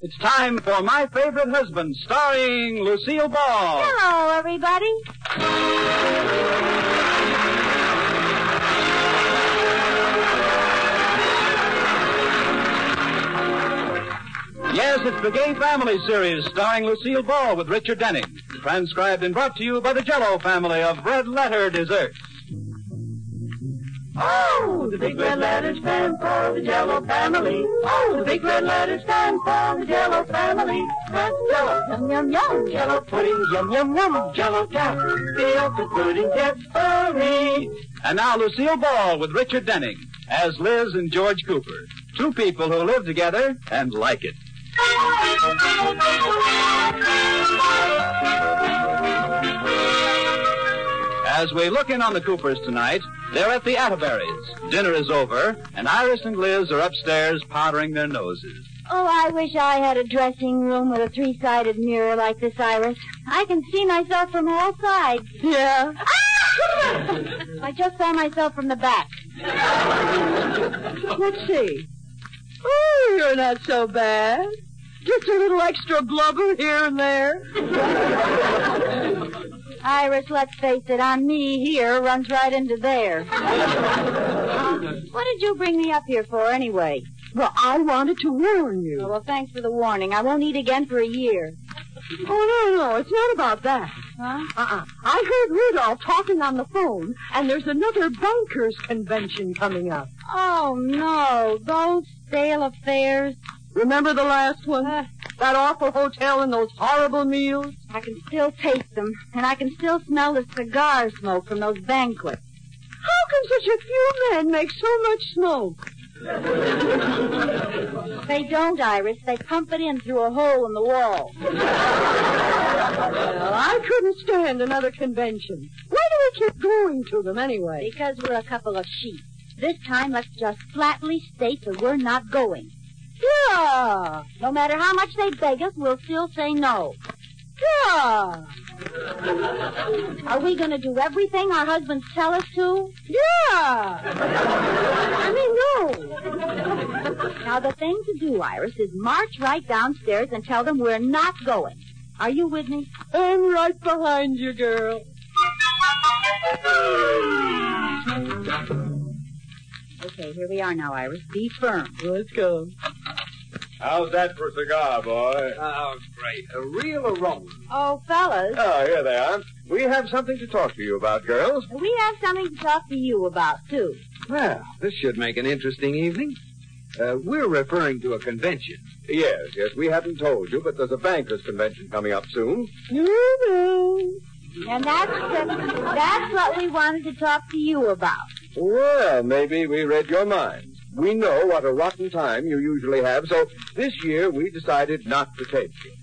It's time for My Favorite Husband, starring Lucille Ball. Hello, everybody. Yes, it's the Gay Family series starring Lucille Ball with Richard Denning. Transcribed and brought to you by the Jell-O family of red letter desserts. Oh, the big red letters stand for the Jell-O family. Oh, the big red letters stand for the Jell-O family. That's Jell-O, yum, yum, yum. Jell-O pudding, yum, yum, yum. Jell-O cap, the ultimate pudding gets furry. And now Lucille Ball with Richard Denning as Liz and George Cooper. Two people who live together and like it. As we look in on the Coopers tonight, they're at the Atterberries. Dinner is over, and Iris and Liz are upstairs powdering their noses. Oh, I wish I had a dressing room with a three-sided mirror like this, Iris. I can see myself from all sides. Yeah. I just saw myself from the back. Let's see. Oh, you're not so bad. Just a little extra blubber here and there. Iris, let's face it, on me here runs right into there. What did you bring me up here for, anyway? Well, I wanted to warn you. Oh, well, thanks for the warning. I won't eat again for a year. Oh, no, it's not about that. Huh? I heard Rudolph talking on the phone, and there's another bankers' convention coming up. Oh, no, those stale affairs. Remember the last one? That awful hotel and those horrible meals? I can still taste them, and I can still smell the cigar smoke from those banquets. How can such a few men make so much smoke? They don't, Iris. They pump it in through a hole in the wall. Well, I couldn't stand another convention. Why do we keep going to them anyway? Because we're a couple of sheep. This time, let's just flatly state that we're not going. Yeah. No matter how much they beg us, we'll still say no. Yeah. Are we going to do everything our husbands tell us to? Yeah. No. Now, the thing to do, Iris, is march right downstairs and tell them we're not going. Are you with me? I'm right behind you, girl. Okay, here we are now, Iris. Be firm. Let's go. How's that for a cigar, boy? Oh, great. A real aroma. Oh, fellas, Oh, here they are. We have something to talk to you about, girls. we have something to talk to you about, too. Well, this should make an interesting evening. We're referring to a convention. Yes, we haven't told you, but there's a bankers' convention coming up soon. No. And that's what we wanted to talk to you about. Well, maybe we read your minds. We know what a rotten time you usually have, so this year we decided not to take you.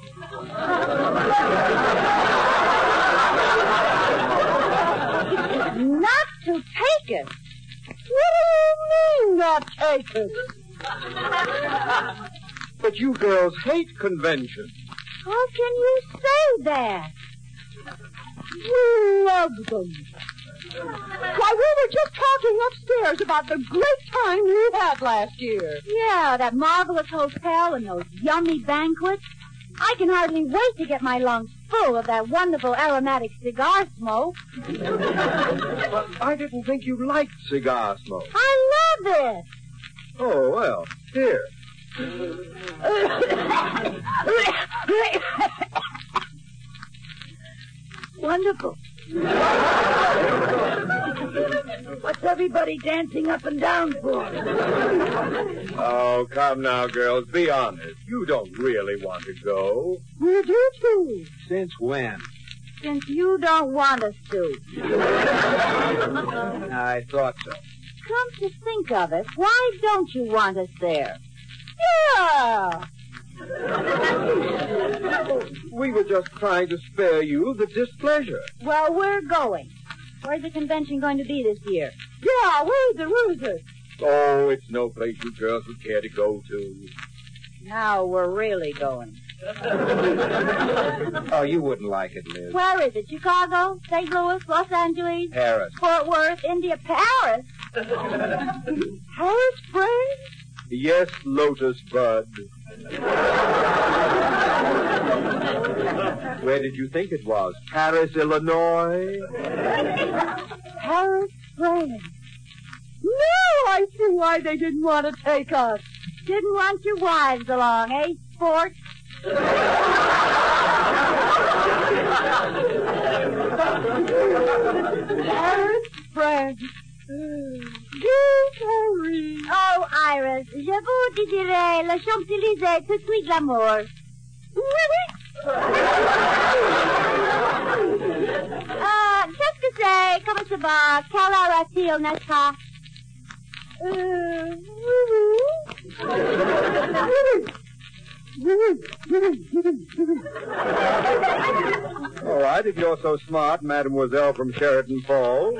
Not to take it. What do you mean, not take us? But you girls hate conventions. How can you say that? We love them. Why, we were just talking upstairs about the great time we had last year. Yeah, that marvelous hotel and those yummy banquets. I can hardly wait to get my lungs full of that wonderful aromatic cigar smoke. But I didn't think you liked cigar smoke. I love it. Oh, well, here. Wonderful. What's everybody dancing up and down for? Oh, come now, girls, be honest. You don't really want to go. We do too. Since when? Since you don't want us to. I thought so. Come to think of it, why don't you want us there? Yeah. We were just trying to spare you the displeasure. Well, we're going. Where's the convention going to be this year? Yeah, where is it? Oh, it's no place you girls would care to go to. Now we're really going. Oh, you wouldn't like it, Liz. Where is it? Chicago? St. Louis? Los Angeles? Paris. Fort Worth? India? Paris? Paris, Springs? Yes, Lotus Bud. Where did you think it was? Paris, Illinois? Paris, France. No, I see why they didn't want to take us. Didn't want your wives along, eh, sport? Paris, France. Dear Paris. Oh, Iris, je vous désirais le Champs-Élysées tout de suite l'amour. Qu'est-ce que c'est? Comment ça va? Quelle heure a-t-il, n'est-ce pas? All right, if you're so smart, Mademoiselle from Sheraton Falls.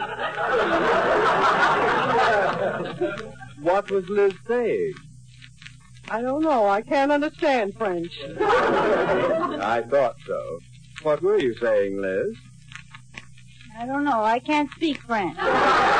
What was Liz saying? I don't know. I can't understand French. I thought so. What were you saying, Liz? I don't know. I can't speak French. But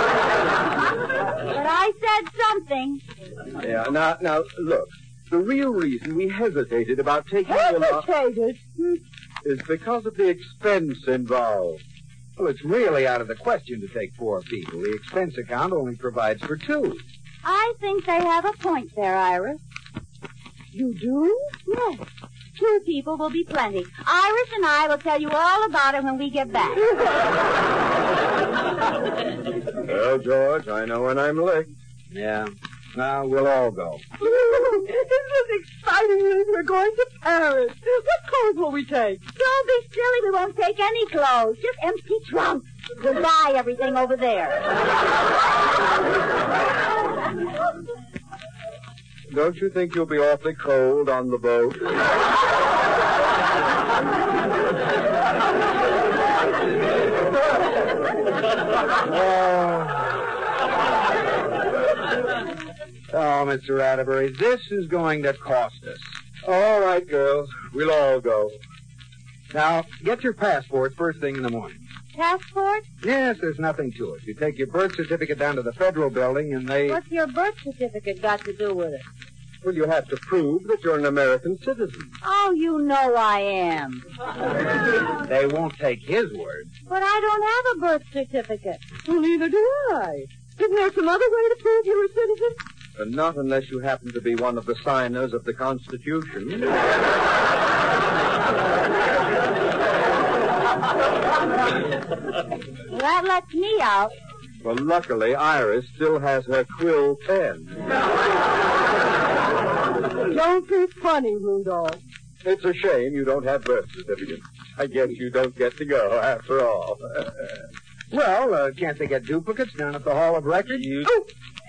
I said something. Yeah, now, look. The real reason we hesitated about taking you along Hesitated? is because of the expense involved. Well, it's really out of the question to take 4 people. The expense account only provides for 2. I think they have a point there, Iris. You do? Yes. 2 people will be plenty. Iris and I will tell you all about it when we get back. Well, George, I know when I'm licked. Yeah. Now, we'll all go. Isn't this exciting, Liz? We're going to Paris. What clothes will we take? Don't be silly. We won't take any clothes. Just empty trunks. We'll buy everything over there. Don't you think you'll be awfully cold on the boat? Oh, Mr. Atterbury, this is going to cost us. All right, girls. We'll all go. Now, get your passport first thing in the morning. Passport? Yes, there's nothing to it. You take your birth certificate down to the federal building and they... What's your birth certificate got to do with it? Well, you have to prove that you're an American citizen. Oh, you know I am. They won't take his word. But I don't have a birth certificate. Well, neither do I. Isn't there some other way to prove you're a citizen? Not unless you happen to be one of the signers of the Constitution. Well, that lets me out. Well, luckily, Iris still has her quill pen. Don't be funny, Rudolph. It's a shame you don't have birth certificates. I guess you don't get to go, after all. Well, can't they get duplicates down at the Hall of Records? Oh!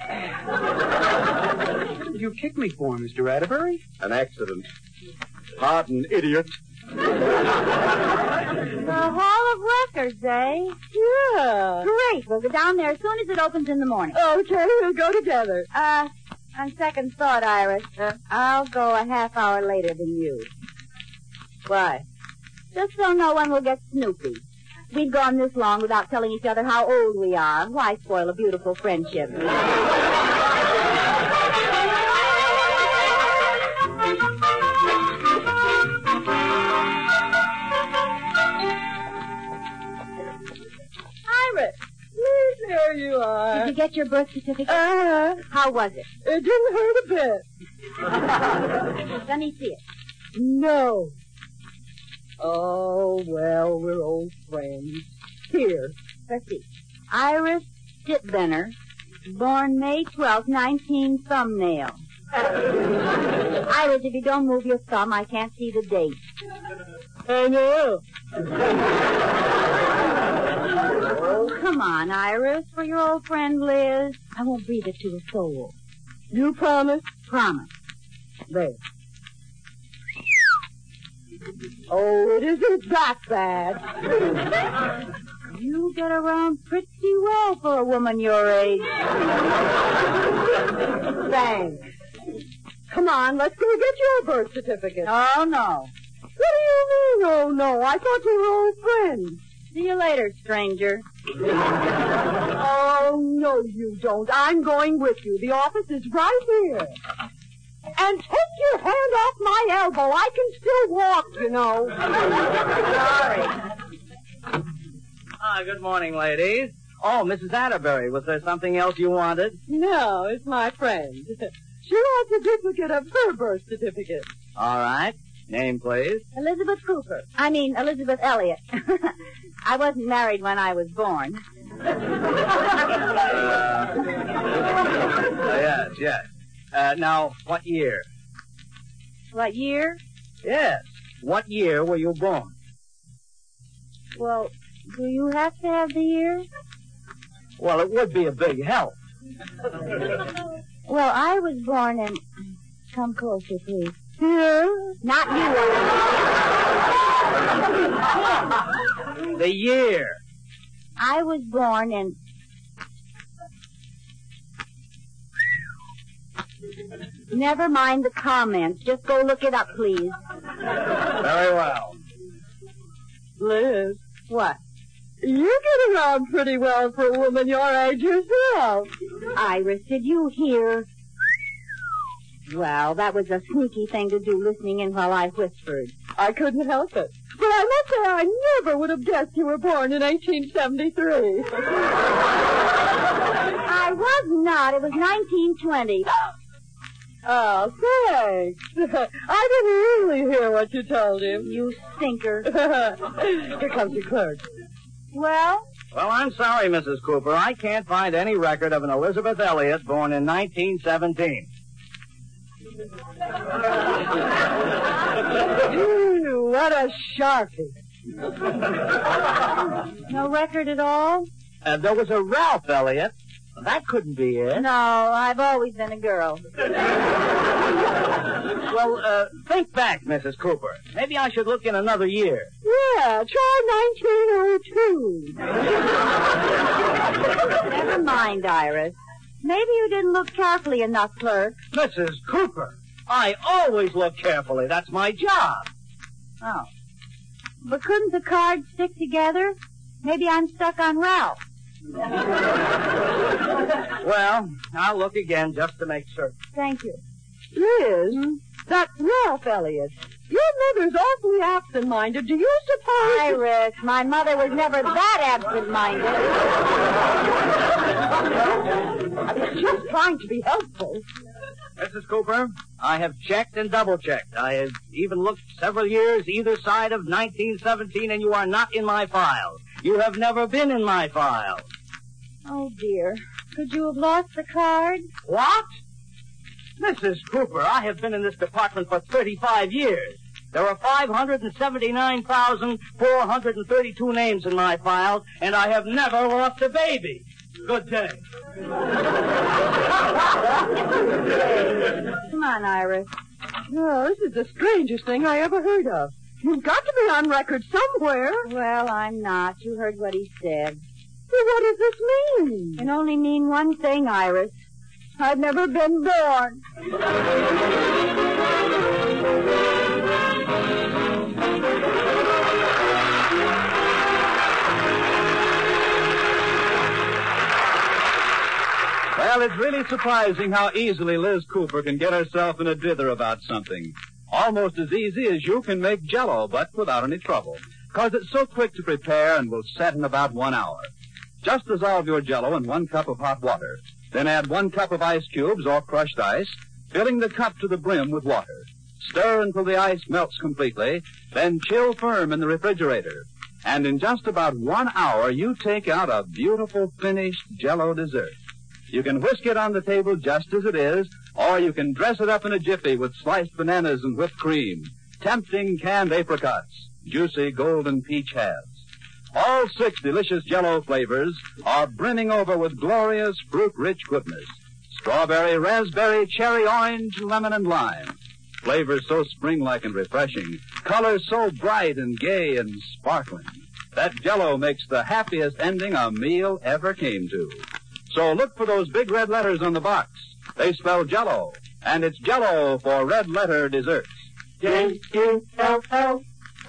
What did you kick me for, Mr. Atterbury? An accident. Pardon, idiot. The Hall of Records, eh? Yeah. Great. We'll go down there as soon as it opens in the morning. Okay, we'll go together. On second thought, Iris, I'll go a half hour later than you. Why? Just so no one will get snoopy. We've gone this long without telling each other how old we are. Why spoil a beautiful friendship? Iris, Liz, there you are. Did you get your birth certificate? How was it? It didn't hurt a bit. Let me see it. No. Oh, well, we're old friends. Here. Let's see. Iris Stitbenner, born May 12th, 19 thumbnail. Iris, if you don't move your thumb, I can't see the date. I know. Oh, come on, Iris, for your old friend Liz. I won't breathe it to a soul. You promise? Promise. There. Oh, it isn't that bad. You get around pretty well for a woman your age. Thanks. Come on, let's go get your birth certificate. Oh, no. What do you mean, oh, no? I thought you were old friends. See you later, stranger. Oh, no, you don't. I'm going with you. The office is right here. And take your hand off my elbow. I can still walk, you know. Sorry. Good morning, ladies. Oh, Mrs. Atterbury, was there something else you wanted? No, it's my friend. She wants a duplicate of her birth certificate. All right. Name, please. Elizabeth Cooper. I mean, Elizabeth Elliot. I wasn't married when I was born. Yes. Now, what year? What year? Yes. What year were you born? Well, do you have to have the year? Well, it would be a big help. Well, I was born in... Come closer, please. Here? Not you. The year. I was born in... Never mind the comments. Just go look it up, please. Very well. Liz, What? you get around pretty well for a woman your age yourself. Iris, did you hear? Well, that was a sneaky thing to do, listening in while I whispered. I couldn't help it. But I must say I never would have guessed you were born in 1873. I was not. It was 1920. Oh, thanks. I didn't really hear what you told him. You stinker. Here comes your clerk. Well? Well, I'm sorry, Mrs. Cooper. I can't find any record of an Elizabeth Elliot born in 1917. Ew, what a sharpie. No record at all? There was a Ralph Elliot. That couldn't be it. No, I've always been a girl. Well, think back, Mrs. Cooper. Maybe I should look in another year. Yeah, try 1902. Never mind, Iris. Maybe you didn't look carefully enough, clerk. Mrs. Cooper, I always look carefully. That's my job. Oh. But couldn't the cards stick together? Maybe I'm stuck on Ralph. Well, I'll look again just to make certain. Thank you. Liz, that's Ralph Elliot. Your mother's awfully absent-minded. Do you suppose... Iris, my mother was never that absent-minded. I was just trying to be helpful. Mrs. Cooper, I have checked and double-checked. I have even looked several years either side of 1917, and you are not in my files. You have never been in my files. Oh, dear. Could you have lost the card? What? Mrs. Cooper, I have been in this department for 35 years. There are 579,432 names in my files, and I have never lost a baby. Good day. Come on, Iris. Oh, this is the strangest thing I ever heard of. You've got to be on record somewhere. Well, I'm not. You heard what he said. Well, what does this mean? It can only mean one thing, Iris. I've never been born. Well, it's really surprising how easily Liz Cooper can get herself in a dither about something. Almost as easy as you can make Jell-O, but without any trouble. 'Cause it's so quick to prepare and will set in about 1 hour. Just dissolve your Jell-O in 1 cup of hot water. Then add 1 cup of ice cubes or crushed ice, filling the cup to the brim with water. Stir until the ice melts completely, then chill firm in the refrigerator. And in just about 1 hour, you take out a beautiful finished Jell-O dessert. You can whisk it on the table just as it is, or you can dress it up in a jiffy with sliced bananas and whipped cream, tempting canned apricots, juicy golden peach halves. All 6 delicious Jell-O flavors are brimming over with glorious fruit-rich goodness. Strawberry, raspberry, cherry, orange, lemon, and lime. Flavors so spring-like and refreshing. Colors so bright and gay and sparkling. That Jell-O makes the happiest ending a meal ever came to. So look for those big red letters on the box. They spell Jell-O, and it's Jell-O for red letter desserts. J-U-L-L-O.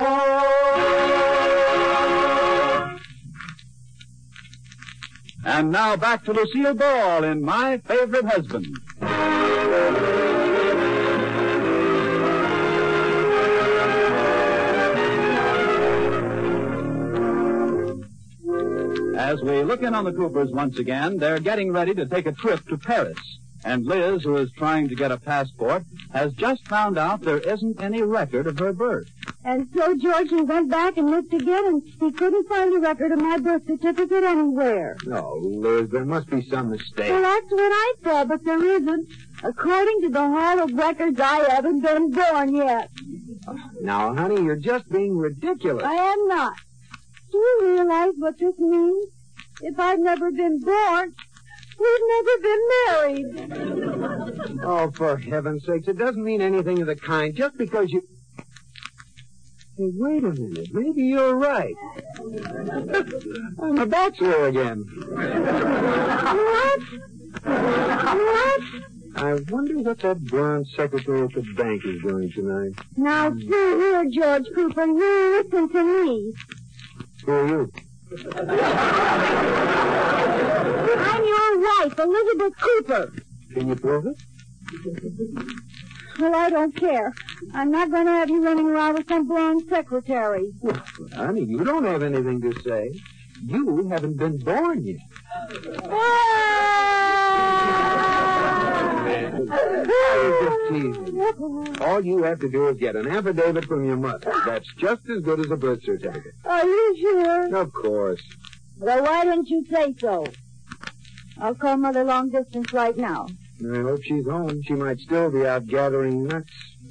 And now back to Lucille Ball in My Favorite Husband. As we look in on the Coopers once again, they're getting ready to take a trip to Paris. And Liz, who is trying to get a passport, has just found out there isn't any record of her birth. And so Georgie went back and looked again, and he couldn't find a record of my birth certificate anywhere. No, Liz, there must be some mistake. Well, that's what I thought, but there isn't. According to the Hall of Records, I haven't been born yet. Now, honey, you're just being ridiculous. I am not. Do you realize what this means? If I'd never been born, we've never been married. Oh, for heaven's sakes, it doesn't mean anything of the kind just because you... Hey, wait a minute. Maybe you're right. I'm a bachelor again. What? What? I wonder what that blonde secretary at the bank is doing tonight. Now, see here, George Cooper, you listen to me. Who are you? I'm your wife, Elizabeth Cooper. Can you prove it? Well, I don't care. I'm not going to have you running around with some blonde secretary. Well, honey, you don't have anything to say. You haven't been born yet. I was just teasing. All you have to do is get an affidavit from your mother. That's just as good as a birth certificate. Are you sure? Of course. Well, why didn't you say so? I'll call Mother long distance right now. I hope she's home. She might still be out gathering nuts.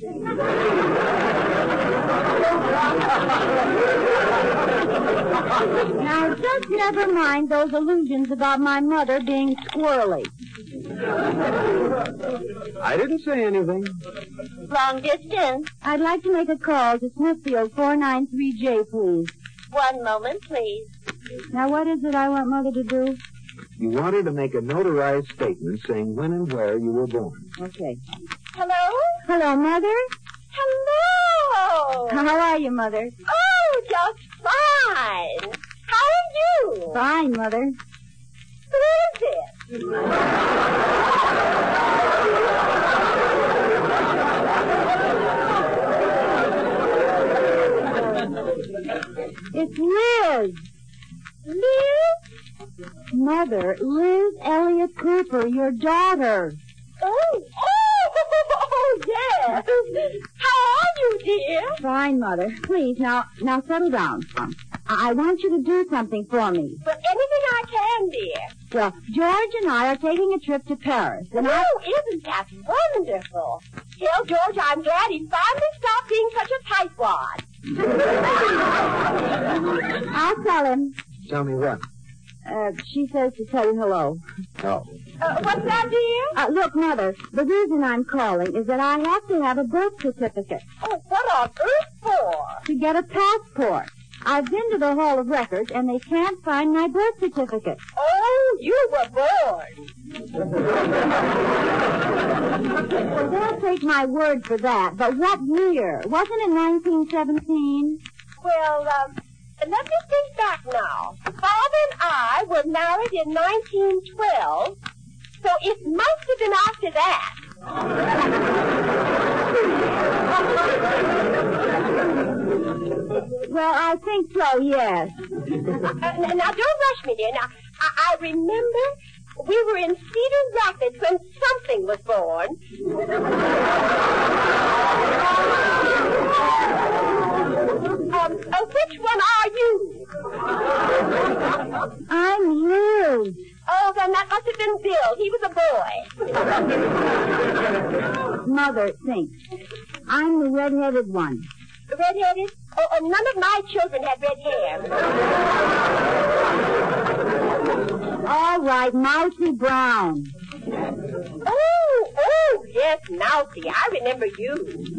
Now, just never mind those illusions about my mother being squirrely. I didn't say anything. Long distance. I'd like to make a call to Smithfield 493J, please. 1 moment, please. Now, what is it I want Mother to do? You want her to make a notarized statement saying when and where you were born. Okay. Hello? Hello, Mother? Hello! How are you, Mother? Oh, just fine. How are you? Fine, Mother. Who is it? It's Liz. Liz? Mother, Liz Elliott Cooper, your daughter. Oh, yes. How are you, dear? Fine, Mother. Please, now settle down. I want you to do something for me. But anything I can, dear. Well, George and I are taking a trip to Paris. And isn't that wonderful? Tell George I'm glad he finally stopped being such a tightwad. I'll tell him. Tell me what? She says to tell you hello. Oh. What's that, dear? Look, Mother, the reason I'm calling is that I have to have a birth certificate. Oh, what on earth for? To get a passport. I've been to the Hall of Records, and they can't find my birth certificate. Oh, you were born. Well, they'll take my word for that. But what year? Wasn't it 1917? Well, let me think back now. Father and I were married in 1912, so it must have been after that. Well, I think so, yes. Now, don't rush me, dear. Now, I remember we were in Cedar Rapids when something was born. Which one are you? I'm Liz. Oh, then that must have been Bill. He was a boy. Mother, think. I'm the red-headed one. Red-headed? Oh, none of my children had red hair. All right, Mousy Brown. Oh, yes, Mousy. I remember you.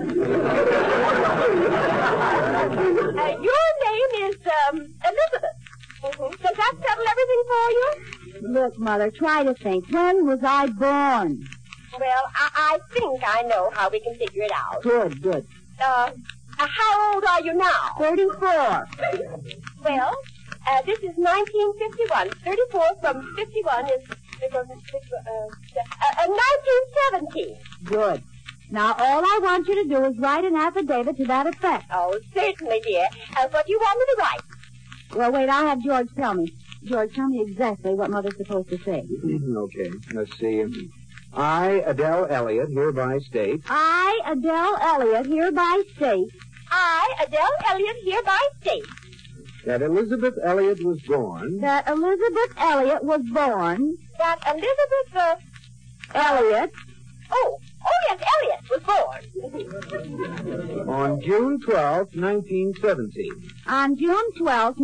Your name is, Elizabeth. Mm-hmm. Does that settle everything for you? Look, Mother, try to think. When was I born? Well, I think I know how we can figure it out. Good. How old are you now? 34. Well, this is 1951. 34 from 51 is 1917. Good. Now, all I want you to do is write an affidavit to that effect. Oh, certainly, dear. What do you want me to write? Well, wait, I'll have George tell me. George, tell me exactly what Mother's supposed to say. Okay, let's see. I, Adele Elliott, hereby state. I, Adele Elliott, hereby state. I, Adele Elliott, hereby state. That Elizabeth Elliott was born. That Elizabeth Elliott was born. That Elizabeth, Elliott. Oh, yes, Elliott was born. On June 12th, 1917. On June 12th,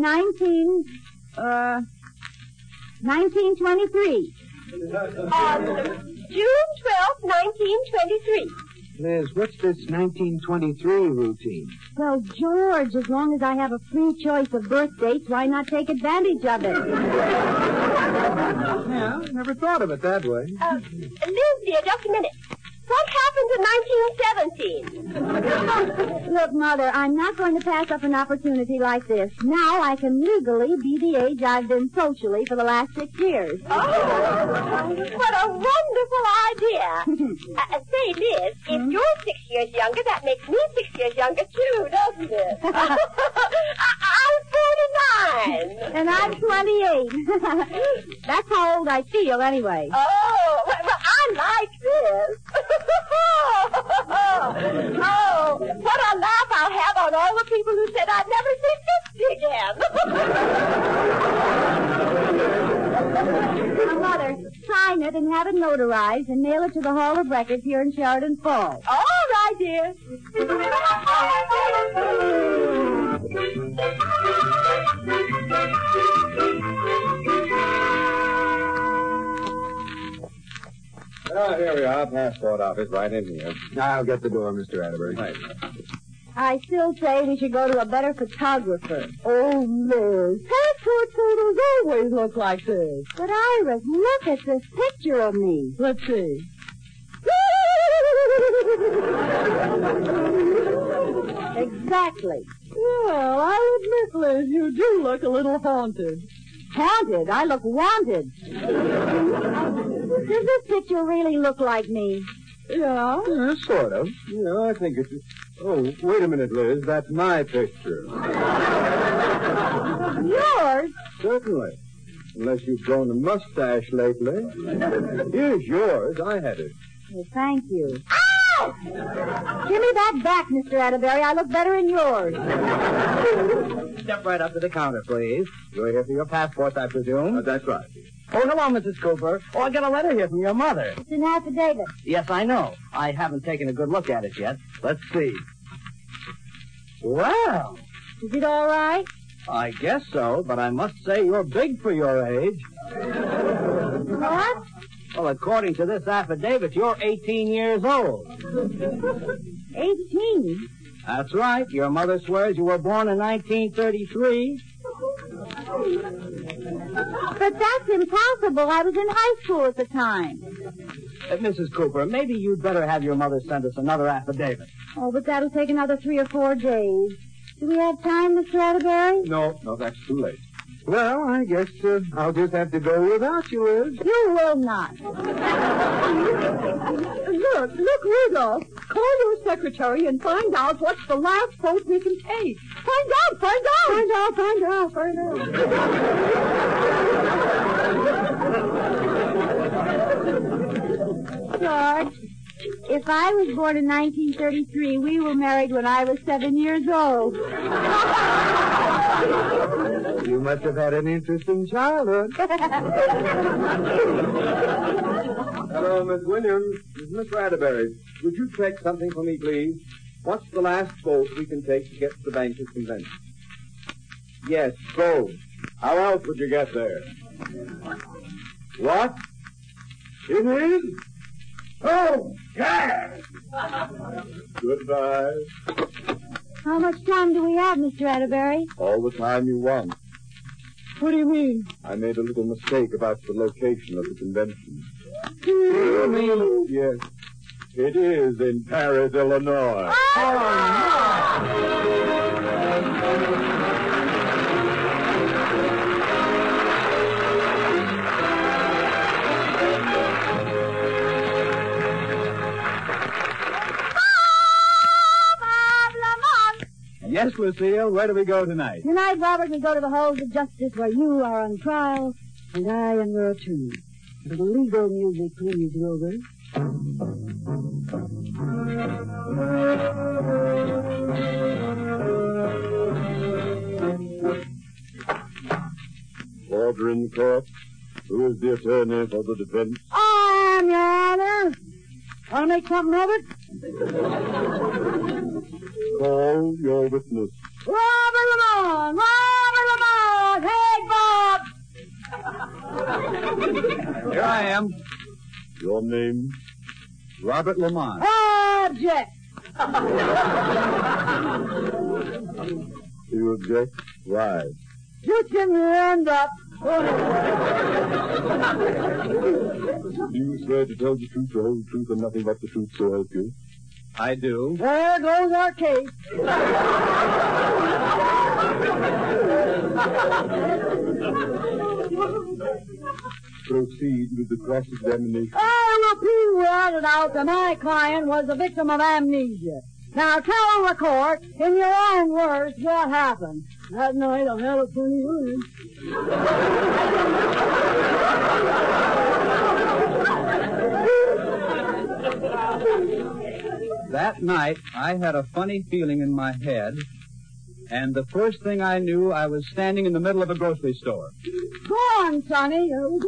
1923. On June 12th, 1923. Liz, what's this 1923 routine? Well, George, as long as I have a free choice of birth dates, why not take advantage of it? Yeah, never thought of it that way. Liz, dear, just a minute. What happened to 1917? Look, Mother, I'm not going to pass up an opportunity like this. Now I can legally be the age I've been socially for the last 6 years. Oh, what a wonderful idea. Say, Liz, if you're 6 years younger, that makes me 6 years younger, too, doesn't it? I'm 49. And I'm 28. That's how old I feel, anyway. Oh, well, I like this. Oh, what a laugh I'll have on all the people who said I'd never see 50 again. Now, Mother, sign it and have it notarized and mail it to the Hall of Records here in Sheridan Falls. All right, dear. Here we are, passport office, right in here. I'll get the door, Mr. Atterbury. Right. I still say we should go to a better photographer. Oh, Liz, passport photos always look like this. But, Iris, look at this picture of me. Let's see. Exactly. Well, I'll admit, Liz, you do look a little haunted. Haunted? I look wanted. Does this picture really look like me? Yeah? Yeah, sort of. Yeah, I think it's... Oh, wait a minute, Liz. That's my picture. Yours? Certainly. Unless you've grown a mustache lately. Here's yours. I had it. Well, thank you. Ow! Give me that back, Mr. Atterbury. I look better in yours. Step right up to the counter, please. You're here for your passports, I presume. That's right. Oh, hello, Mrs. Cooper. Oh, I got a letter here from your mother. It's an affidavit. Yes, I know. I haven't taken a good look at it yet. Let's see. Well, Is it all right? I guess so, but I must say you're big for your age. What? Well, according to this affidavit, you're 18 years old. 18. That's right. Your mother swears you were born in 1933. But that's impossible. I was in high school at the time. Mrs. Cooper, maybe you'd better have your mother send us another affidavit. Oh, but that'll take another 3 or 4 days. Do we have time, Mr. Atterbury? No, that's too late. Well, I guess I'll just have to go without you, Liz. You will not. Look, Rudolph. Call your secretary and find out what's the last boat we can take. Find out. George, if I was born in 1933, we were married when I was 7 years old. You must have had an interesting childhood. Hello, Miss Williams. This is Miss Atterbury. Would you check something for me, please? What's the last boat we can take to get to the bankers' convention? Yes, boat. How else would you get there? What? It is? Oh, gas! Goodbye. How much time do we have, Mr. Atterbury? All the time you want. What do you mean? I made a little mistake about the location of the convention. You mean? Yes. It is in Paris, Illinois. Yes, Lucille. Where do we go tonight? Tonight, Robert, we go to the halls of justice where you are on trial and I am your attorney. The legal music, please, Wilbur. Order in court. Who is the attorney for the defense? I am, Your Honor. Want to make something of it? Call your witness. Robert Lamont! Robert Lamont! Hey, Bob! Here I am. Your name? Robert Lamont. Object! You object? Why? You can end up. Do you swear to tell the truth, the whole truth, and nothing but the truth, so help you? I do. There goes our case. Proceed with the cross-examination. I repeat without a doubt that my client was a victim of amnesia. Now tell the court, in your own words, what happened. That night I had a funny word. That night, I had a funny feeling in my head, and the first thing I knew, I was standing in the middle of a grocery store. Go on, Sonny.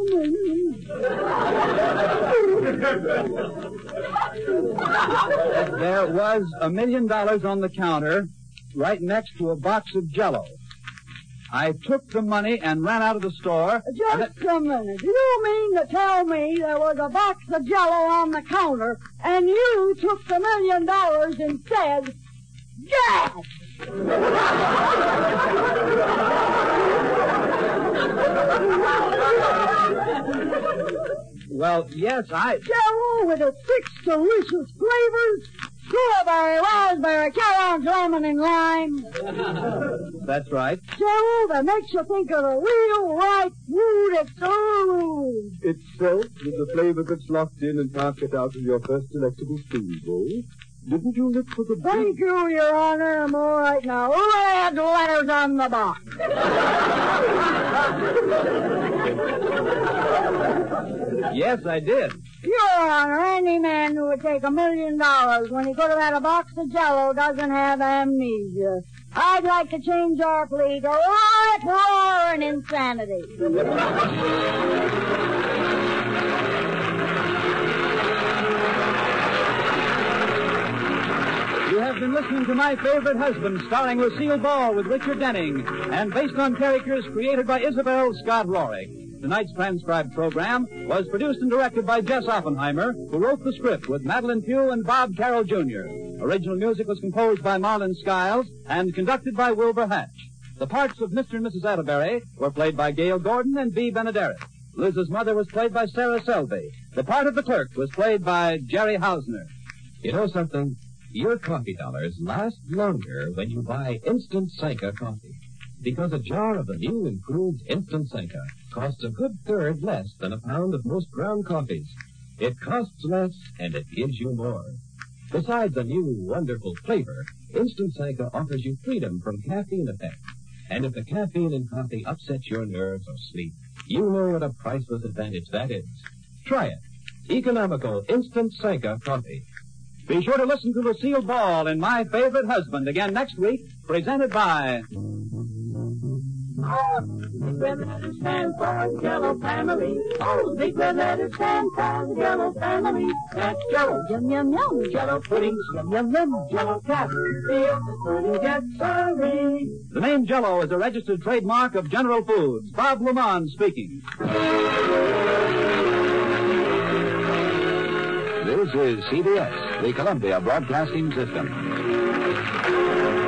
There was $1 million on the counter, right next to a box of Jell-O. I took the money and ran out of the store. Just a minute. Do you mean to tell me there was a box of Jell-O on the counter and you took the $1 million instead? Yes! Well, yes, Jell-O with its 6 delicious flavors. Strawberry, raspberry, carrot, lemon, and lime. That's right. Jell-O that makes you think of the real right food it's food. It's so, with the flavor that's locked in and can't get out of your first delectable spoon bowl. Didn't you look for the... Thank you, Your Honor. I'm all right now. Red letters on the box. Yes, I did. Your Honor, any man who would take $1 million when he could have had a box of Jell-O doesn't have amnesia. I'd like to change our plea to life, war, and insanity. You have been listening to My Favorite Husband, starring Lucille Ball with Richard Denning, and based on characters created by Isabel Scott Rorick. Tonight's transcribed program was produced and directed by Jess Oppenheimer, who wrote the script with Madeline Pugh and Bob Carroll Jr. Original music was composed by Marlon Skiles and conducted by Wilbur Hatch. The parts of Mr. and Mrs. Atterbury were played by Gail Gordon and Bea Benaderet. Liz's mother was played by Sarah Selby. The part of the clerk was played by Jerry Hausner. You know something? Your coffee dollars last longer when you buy Instant Sanka coffee. Because a jar of the new improved Instant Sanka costs a good third less than a pound of most ground coffees. It costs less, and it gives you more. Besides the new wonderful flavor, Instant Sanka offers you freedom from caffeine effect. And if the caffeine in coffee upsets your nerves or sleep, you know what a priceless advantage that is. Try it. Economical Instant Sanka coffee. Be sure to listen to Lucille Ball in My Favorite Husband again next week, presented by... Big red letters stand for the Jell-O family. Oh, the big red letters stand for the Jell-O family. That's Jell-O, yum, yum, yum. Jell-O puddings, yum, yum, yum. Jell-O cats, the pudding gets sorry. The name Jell-O is a registered trademark of General Foods. Bob Lamont speaking. This is CBS, the Columbia Broadcasting System.